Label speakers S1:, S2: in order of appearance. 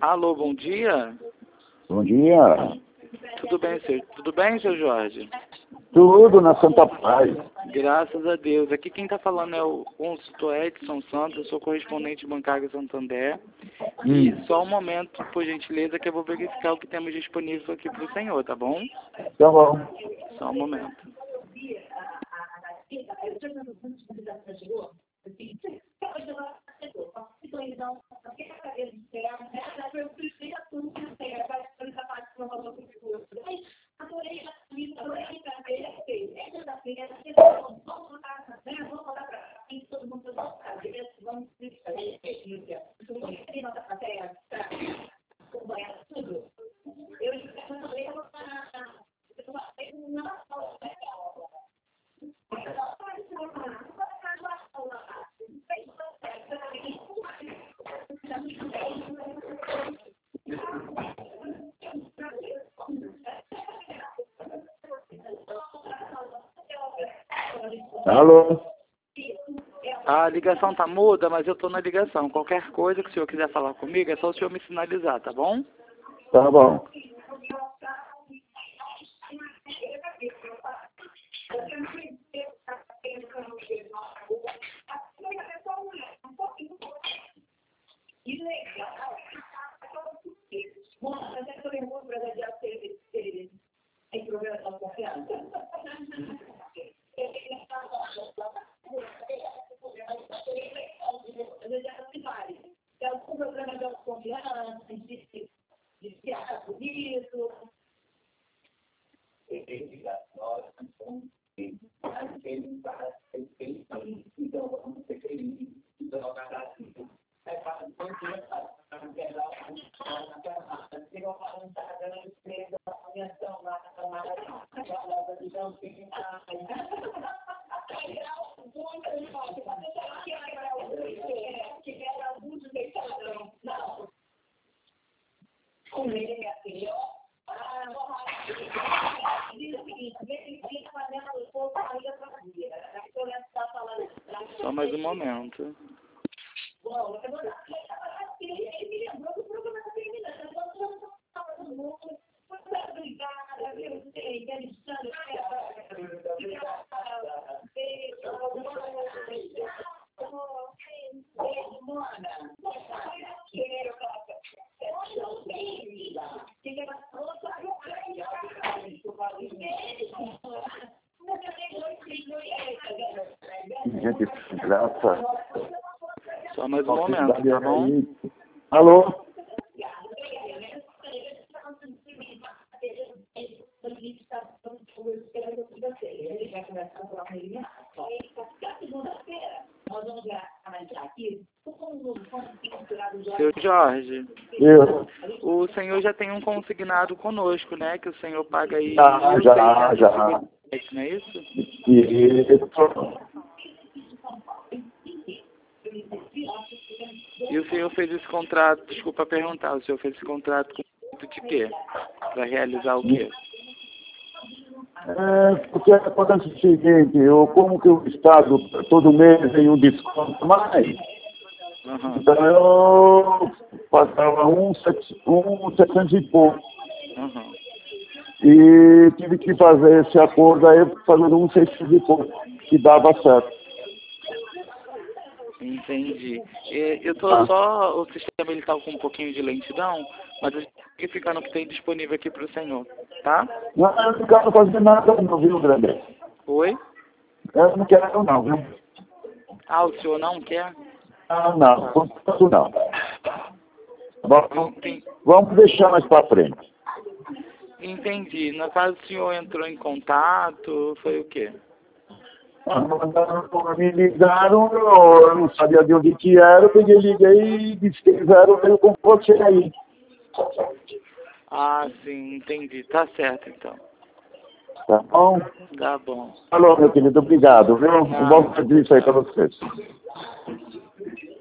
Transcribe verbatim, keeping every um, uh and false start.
S1: Alô, bom dia.
S2: Bom dia.
S1: Tudo bem, seu, tudo bem, seu Jorge?
S2: Tudo na Santa Paz.
S1: Graças a Deus. Aqui quem está falando é o consultor Edson Santos, eu sou correspondente bancário Santander.
S2: Hum.
S1: E só um momento, por gentileza, que eu vou verificar o que temos disponível aqui para o senhor, tá bom?
S2: Tá bom.
S1: Só um momento.
S2: Alô?
S1: A ligação tá muda, mas eu tô na ligação. Qualquer coisa que o senhor quiser falar comigo, é só o senhor me sinalizar, tá bom?
S2: Tá bom.
S1: Só mais um momento.
S2: Gente, graça.
S1: Só mais um momento, tá bom?
S2: Alô?
S1: Seu Jorge,
S2: Eu.
S1: o senhor já tem um consignado conosco, né? Que o senhor paga aí
S2: Já, já, já.
S1: não é isso?
S2: E...
S1: E o senhor fez esse contrato, desculpa perguntar, o senhor fez esse contrato com o de quê? Para realizar o quê?
S2: É, porque acontece o seguinte, eu, como que o Estado todo mês tem um desconto mais,
S1: Uhum.
S2: então eu pagava um, sete, um setecentos e pouco.
S1: Uhum.
S2: E tive que fazer esse acordo aí fazendo um seiscentos e pouco, que dava certo.
S1: Entendi. E, eu tô
S2: Ah.
S1: só, o sistema ele tá com um pouquinho de lentidão, mas eu tenho que ficar no que tem disponível aqui para o senhor, tá?
S2: Não, eu não quero fazer nada não, viu, Grande?
S1: Oi?
S2: Eu não quero não, viu?
S1: Ah, o senhor não quer?
S2: Ah, não, não, não. Vamos,
S1: Entendi.
S2: vamos deixar mais para frente.
S1: Entendi. No caso, o senhor entrou em contato, foi o quê?
S2: Ah, mandaram, me ligaram, eu não sabia de onde que era, eu peguei, liguei e disse que eles eram, veio com você aí.
S1: Ah, sim, entendi. Tá certo, então.
S2: Tá bom?
S1: Tá bom.
S2: Alô, meu querido, obrigado, viu? Um bom
S1: Nada,
S2: serviço aí para
S1: tchau.
S2: vocês.